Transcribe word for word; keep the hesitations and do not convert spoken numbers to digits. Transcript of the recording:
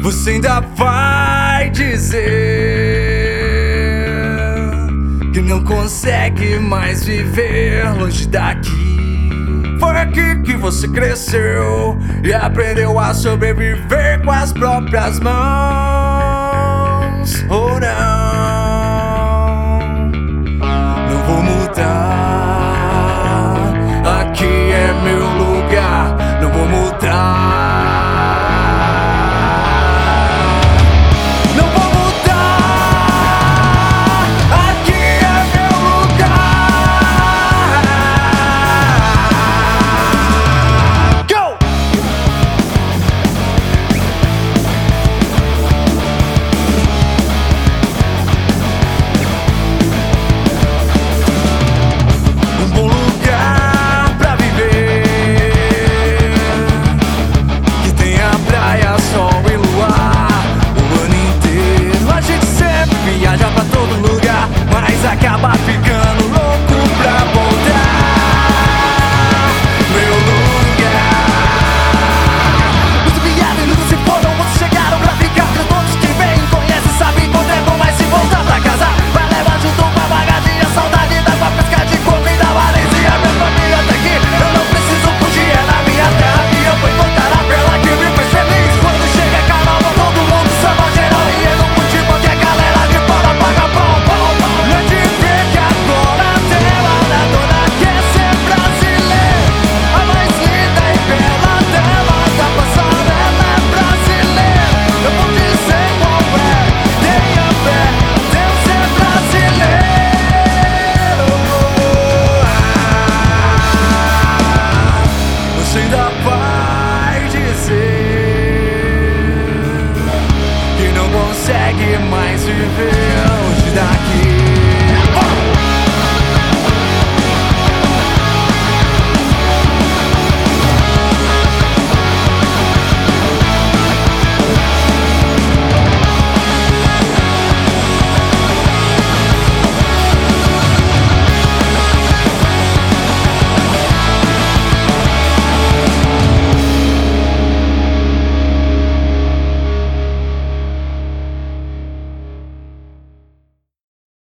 Você ainda vai dizer que não consegue mais viver longe daqui. Foi aqui que você cresceu e aprendeu a sobreviver com as próprias mãos. Oh não, não vou mudar. Aqui é meu lugar, não vou mudar. Acaba ficando louco pra voltar. Meu lugar. Muito viado e nunca se foram, muitos chegaram pra ficar. Todos que vêm, conhecem, sabem quando é bom, mas se voltar pra casa vai levar junto uma bagagem, a saudade da tua pesca de comida, maresia. Minha família tá aqui, eu não preciso fugir, é na minha terra que eu vou encontrar a vela que me fez feliz. Quando chega carnaval, todo mundo samba geral e eu não curti porque a galera de fora paga pau, pau, pau. Você ainda vai dizer que não consegue mais viver longe daqui.